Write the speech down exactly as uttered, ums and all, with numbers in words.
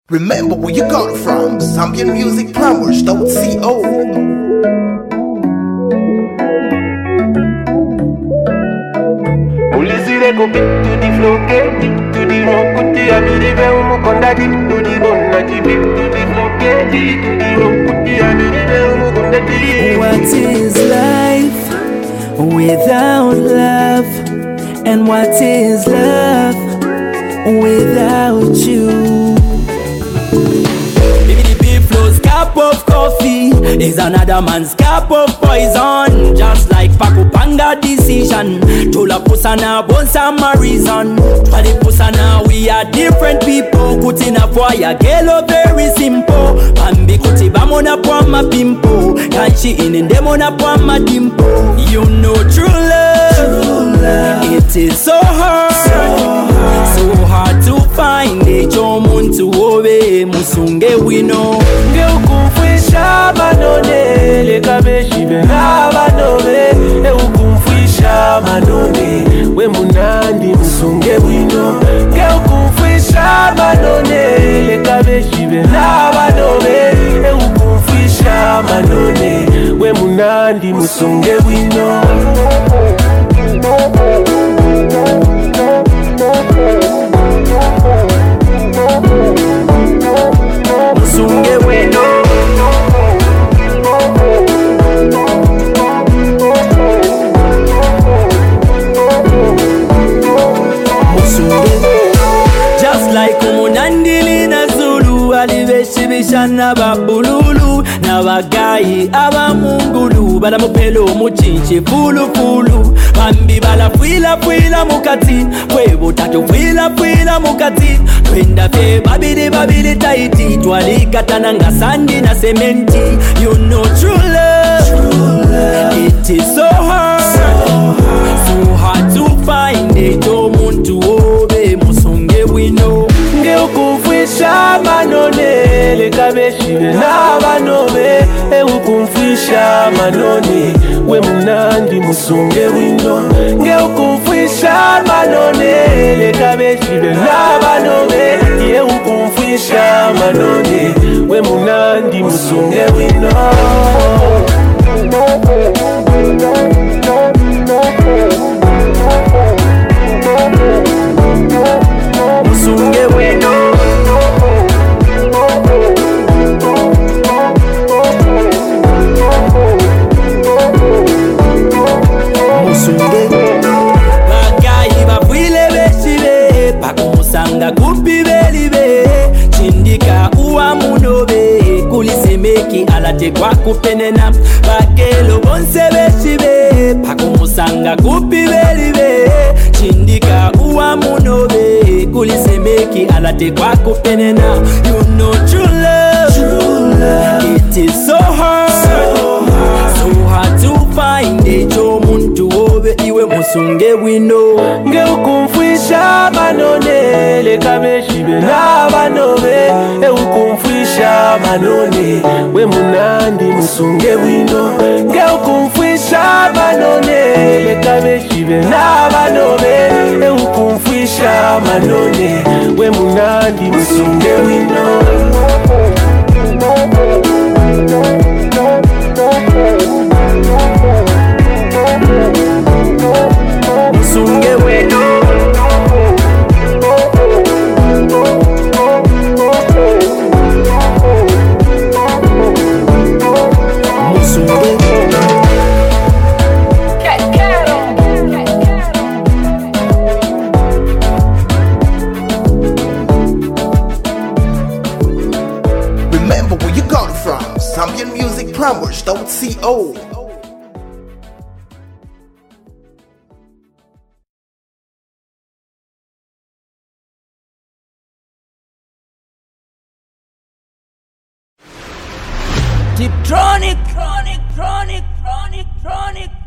Remember where you got it from. Zambian Music Plumbers dot co. Ulisire go big to the flow, get deep to the rock, kuti abiribe umukonda deep to the bone, na deep to the flow, get deep to the rock, kuti abiribe umukonda deep. What is life without love? And what is love without you? Cup of coffee is another man's cup of poison. Just like Pakupanga decision, Tula Pusana Bonsa Marizon. Twali Pusana, we are different people. Kutina Foya Gelo very simple. Bambi Kuti Bamona Pwama Pimpo. Kanchi in Demona Pwama Dimpo. You know true love, true love. It is so hard, so hard, so hard to find. Ejo muntu obe musunge wino. Ukumfwisha manone lekabeshi benaba nobe e ukumfwisha manone we munandi musunge wino ke ukumfwisha manone lekabeshi benaba nobe e ukumfwisha manone we munandi musunge wino musunge wino Bishana babululu na bagayi abamungulu balamupelo muchinchi fulu fulu bambi bala fwila fwila mukati kwebo tatu fwila fwila mukati twenda fe babili babili taiti twalikatana nga sandi na sementi. You know true love, true love. It is so hard, so hard, so hard to find. Ejo muntu obe musunge wino nge ukumfwisha manone lekabeshi benaba nobe e ukumfwisha manone we munandi musunge wino nge ukumfwisha manone lekabeshi benaba nobe e ukumfwisha manone we munandi musunge wino musunge wino bagayi bafwile beshibe pakumusanga kupi belibe chindika uwa munobe kulisemeki alate kwa kupenena bakelo bonse beshibe pakumusanga kupi belibe chindika uwa munobe kulisemeki alate kwa kupenena. You know true love, true love. It is so hard, so hard, so hard to find. Ejo muntu obe iwe musunge wino nge ukumfwisha manone lekabeshi benaba nobe e ukumfwisha manone we munandi musunge wino nge ukumfwisha manone lekabeshi benaba nobe e ukumfwisha manone we munandi musunge wino musunge wino Remember where you got it from. Zambian Music Plumbers dot co. Tiptronic, tronic, tronic, tronic, tronic.